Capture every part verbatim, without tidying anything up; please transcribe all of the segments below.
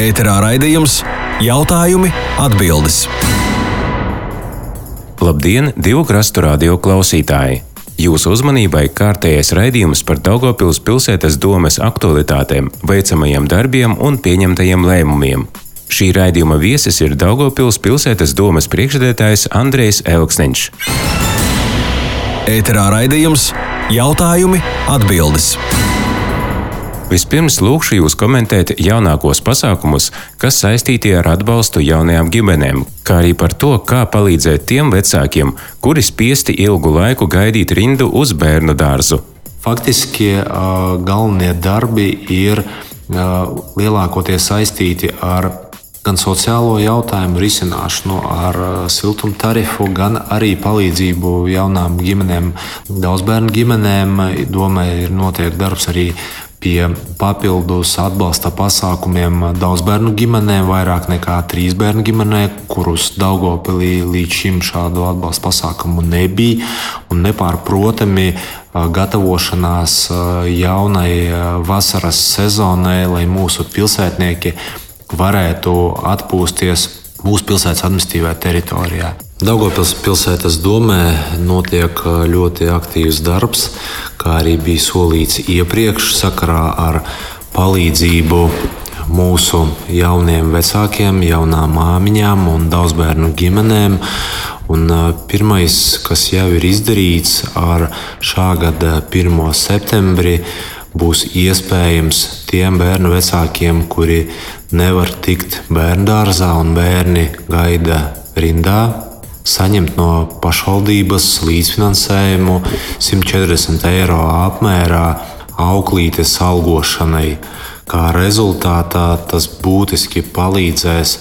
Ēterā raidījums Jautājumi, atbildes. Labdien, Divu krastu radio klausītāji! Jūsu uzmanībai kārtējais raidījums par Daugavpils pilsētas domes aktualitātēm, veicamajiem darbiem un pieņemtajiem lēmumiem. Šī raidījuma viesis ir Daugavpils pilsētas domes priekšsēdētājs Andrejs Elksniņš. Ēterā raidījums Jautājumi, atbildes. Vispirms lūkšu jūs komentēt jaunākos pasākumus, kas saistīti ar atbalstu jaunajām ģimenēm, kā arī par to, kā palīdzēt tiem vecākiem, kuri spiesti ilgu laiku gaidīt rindu uz bērnu dārzu. Faktiski galvenie darbi ir lielākoties saistīti ar gan sociālo jautājumu risināšanu ar siltumu tarifu, gan arī palīdzību jaunām ģimenēm, daudzbērnu ģimenēm. Domē ir notiek darbs arī pie papildus atbalsta pasākumiem daudzbērnu ģimenēm, vairāk nekā trīs bērnu ģimenē, kurus Daugavpilī līdz šim šādu atbalsta pasākumu nebija. Un nepārprotami gatavošanās jaunai vasaras sezonai, lai mūsu pilsētnieki varētu atpūsties mūsu pilsētas administratīvajā teritorijā. Daugavpils pilsētas domē notiek ļoti aktīvs darbs, kā arī bija solīts iepriekš sakarā ar palīdzību mūsu jauniem vecākiem, jaunām māmiņām un daudzbērnu ģimenēm. Un pirmais, kas jau ir izdarīts ar šā gada pirmo septembri, būs iespējams tiem bērnu vecākiem, kuri nevar tikt bērndārzā un bērni gaida rindā, saņemt no pašvaldības līdzfinansējumu simt četrdesmit eiro apmērā auklītes algošanai. Kā rezultātā tas būtiski palīdzēs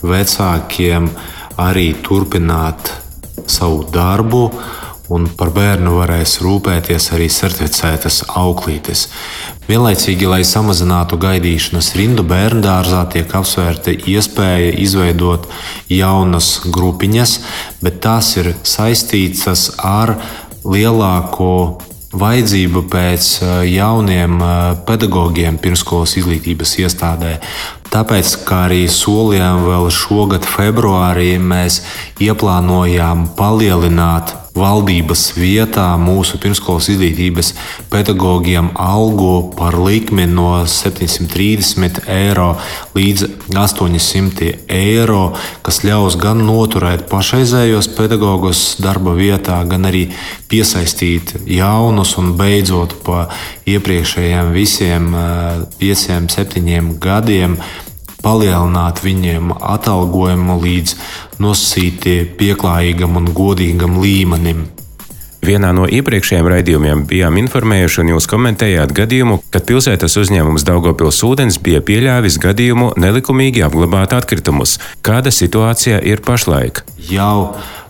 vecākiem arī turpināt savu darbu, un par bērnu varēs rūpēties arī certificētas auklītes. Vienlaicīgi, lai samazinātu gaidīšanas rindu, bērndārzā tiek apsvērta iespēja izveidot jaunas grupiņas, bet tās ir saistītas ar lielāko vajadzību pēc jauniem pedagogiem pirmsskolas izglītības iestādē. Tāpēc, kā arī solījām vēl šogad februārī, mēs ieplānojām palielināt valdības vietā mūsu pirmsskolas izglītības pedagogiem algu par likmi no septiņsimt trīsdesmit eiro līdz astoņsimt eiro, kas ļaus gan noturēt pašreizējos pedagogus darba vietā, gan arī piesaistīt jaunus un beidzot pa iepriekšējiem visiem pieciem, septiņiem gadiem palielināt viņiem atalgojumu līdz nosacīti pieklājīgam un godīgam līmenim. Vienā no iepriekšējiem raidījumiem bijām informējuši un jūs komentējāt gadījumu, kad pilsētas uzņēmums Daugavpils ūdens bija pieļāvis gadījumu nelikumīgi apglabāt atkritumus. Kāda situācija ir pašlaik? Jau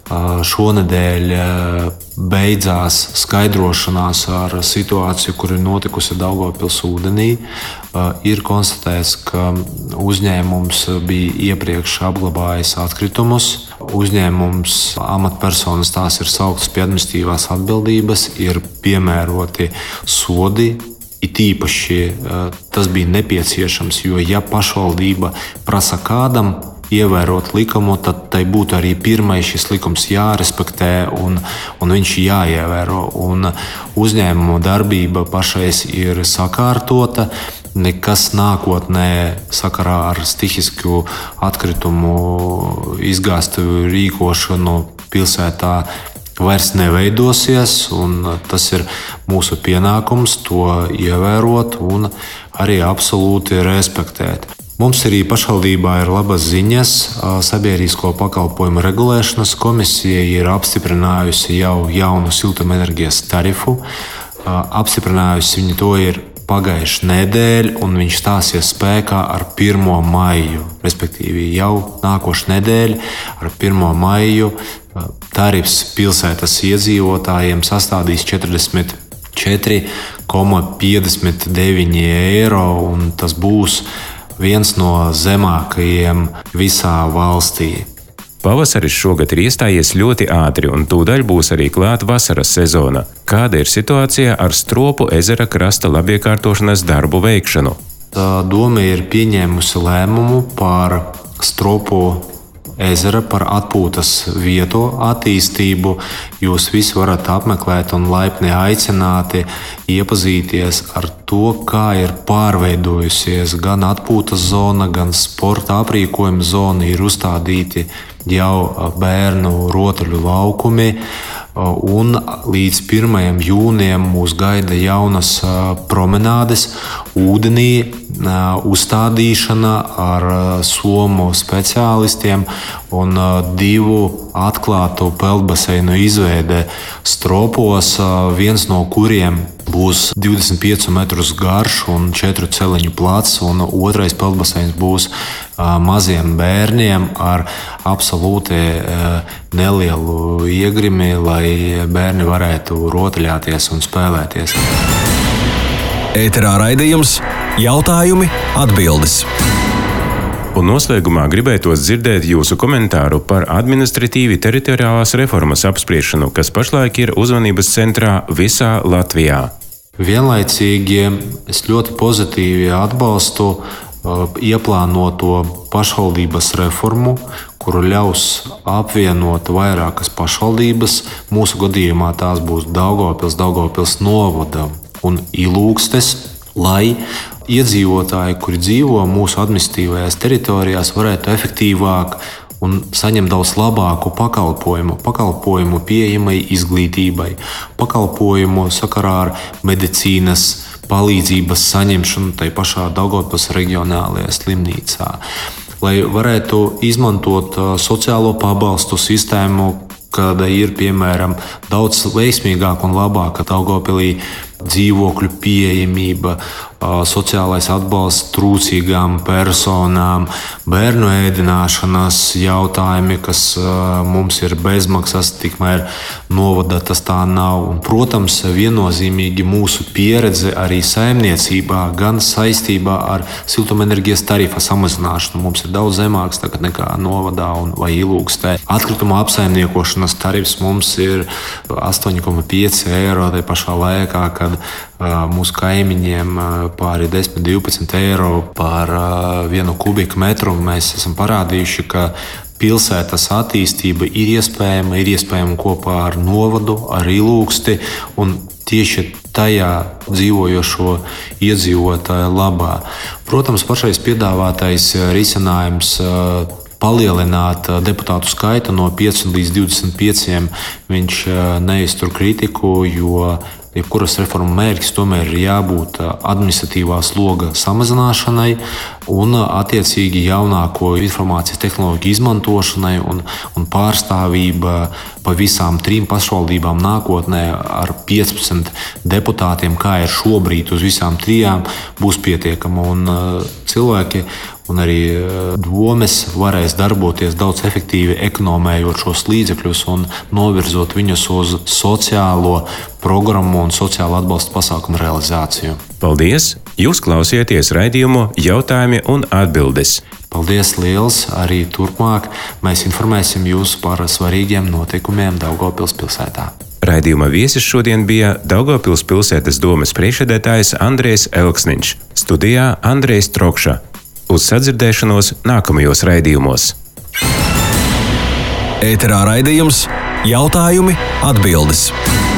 šonedēļ beidzās skaidrošanās ar situāciju, kur ir notikusi Daugavpils ūdenī. Ir konstatēts, ka uzņēmums bija iepriekš apglabājis atkritumus. Uzņēmums, amatpersonas tās ir sauktas pie administratīvās atbildības, ir piemēroti sodi. It īpaši tas bija nepieciešams, jo ja pašvaldība prasa kādam ievērot likumu, tad tai būtu arī pirmais šis likums jārespektē un, un viņš jāievēro. Un uzņēmuma darbība pašais ir sakārtota. Nekas nākotnē sakarā ar stihisku atkritumu izgāstuvi rīkošanu pilsētā vairs neveidosies, un tas ir mūsu pienākums to ievērot un arī absolūti respektēt. Mums arī pašvaldībā ir labas ziņas. Sabiedrisko pakalpojumu regulēšanas komisija ir apstiprinājusi jau jaunu siltumenerģijas tarifu. Apstiprinājusi viņi to ir pagājuši nedēļa, un viņš stāsies spēkā ar pirmo maiju. Respektīvi jau nākošu nedēļu ar pirmo maiju tarifs pilsētas iedzīvotājiem sastādīs četrdesmit četri komats piecdesmit deviņi eiro, un tas būs viens no zemākajiem visā valstī. Pavasaris šogad ir iestājies ļoti ātri, un tūdaļ būs arī klāta vasaras sezona. Kāda ir situācija ar Stropu ezera krasta labiekārtošanas darbu veikšanu? Doma ir pieņēmusi lēmumu par Stropo ezera, par atpūtas vietu attīstību. Jūs visi varat apmeklēt un laipni aicināti iepazīties ar to, kā ir pārveidojusies gan atpūtas zona, gan sporta aprīkojuma zona. Ir uzstādīti jau bērnu rotaļu laukumi. Un līdz pirmajam jūnijam mūs gaida jaunas promenādes, ūdenī uzstādīšana ar somu speciālistiem un divu atklātu peldbaseinu izveide Stropos, viens no kuriem būs divdesmit piecus metrus garš un četru celiņu plats, un otrais peldbaseins būs maziem bērniem ar absolūti nelielu iegrimi, lai bērni varētu rotaļāties un spēlēties. Ēterā raidījums Jautājumi, atbildes. Un noslēgumā gribētos dzirdēt jūsu komentāru par administratīvi teritoriālās reformas apspriešanu, kas pašlaik ir uzmanības centrā visā Latvijā. Vienlaicīgi es ļoti pozitīvi atbalstu ieplānoto pašvaldības reformu, kuru ļaus apvienot vairākas pašvaldības. Mūsu gadījumā tās būs Daugavpils, Daugavpils novada un Ilūgstes, lai iedzīvotāji, kuri dzīvo mūsu administratīvajās teritorijās, varētu efektīvāk un saņemt daudz labāku pakalpojumu, pakalpojumu pieejamai izglītībai, pakalpojumu sakarā ar medicīnas palīdzības saņemšanu tai pašā Daugavpils reģionālajā slimnīcā, lai varētu izmantot sociālo pabalstu sistēmu, kāda ir, piemēram, daudz veiksmīgāka un labāka Daugavpilī dzīvokļu pieejamība, sociālais atbalsts trūcīgām personām, bērnu ēdināšanas jautājumi, kas mums ir bezmaksas, tikmēr novada tas tā nav. Un, protams, viennozīmīgi mūsu pieredze arī saimniecībā, gan saistībā ar siltumenerģijas tarifa samazināšanu. Mums ir daudz zemāks tagad nekā novadā un vai Ilūgstē. Atkrituma apsaimniekošanas tarifs mums ir astoņi komats pieci eiro tai pašā laikā, kad mūsu kaimiņiem pāri desmit divpadsmit eiro par vienu kubikmetru. Mēs esam parādījuši, ka pilsētas attīstība ir iespējama, ir iespējama kopā ar novadu, ar Ilūgsti un tieši tajā dzīvojošo iedzīvotāju labā. Protams, pašais piedāvātais risinājums palielināt deputātu skaitu no pieciem līdz divdesmit pieciem, viņš neiztur kritiku, jo jebkuras reformu mērķis tomēr ir jābūt administratīvā sloga samazināšanai un attiecīgi jaunāko informācijas tehnoloģiju izmantošanai un, un pārstāvība pa visām trim pašvaldībām nākotnē ar piecpadsmit deputātiem, kā ir šobrīd uz visām trijām, būs pietiekama. Un cilvēki un arī domes varēs darboties daudz efektīvi, ekonomējot šos līdzekļus un novirzot viņus uz sociālo programmu un sociālo atbalstu pasākumu realizāciju. Paldies! Jūs klausieties raidījumu Jautājumi un atbildes. Paldies liels! Arī turpmāk mēs informēsim jūs par svarīgiem notikumiem Daugavpils pilsētā. Raidījuma viesis šodien bija Daugavpils pilsētas domes priekšsēdētājs Andrejs Elksniņš, studijā Andrejs Trokša. Uz sadzirdēšanos nākamajos raidījumos. Ēterā raidījums Jautājumi, atbildes.